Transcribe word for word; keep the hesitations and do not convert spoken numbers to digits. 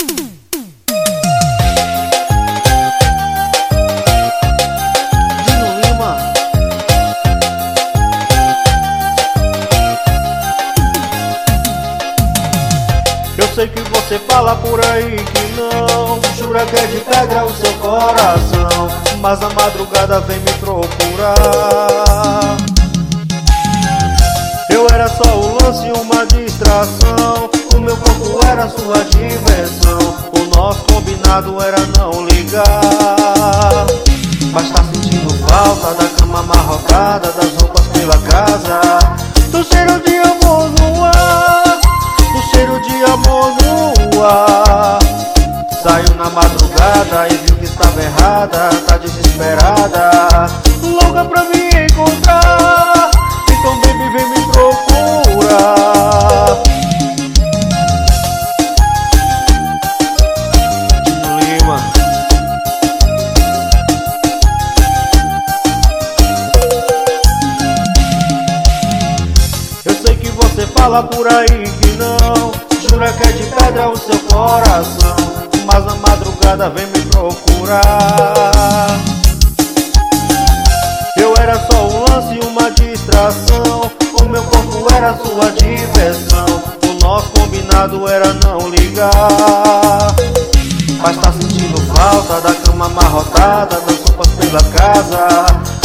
Eu sei que você fala por aí que não, jura que é de pedra o seu coração, mas na madrugada vem me procurar. Eu era só o lance, uma distração, o meu corpo era sua diversão, o nosso combinado era não ligar. Mas tá sentindo falta da cama amarrotada, das roupas pela casa, do cheiro de amor no ar, do cheiro de amor no ar. Saiu na madrugada e viu que estava errada, tá desesperada, louca pra me encontrar. Então baby, vem me procurar. Dinho Lima. Eu sei que você fala por aí que não, jura que é de pedra o seu coração, mas na madrugada vem me procurar. Eu era só um lance, uma distração, o meu corpo era sua diversão, o nosso combinado era não ligar. Mas tá sentindo falta da cama amarrotada, das roupas pela casa,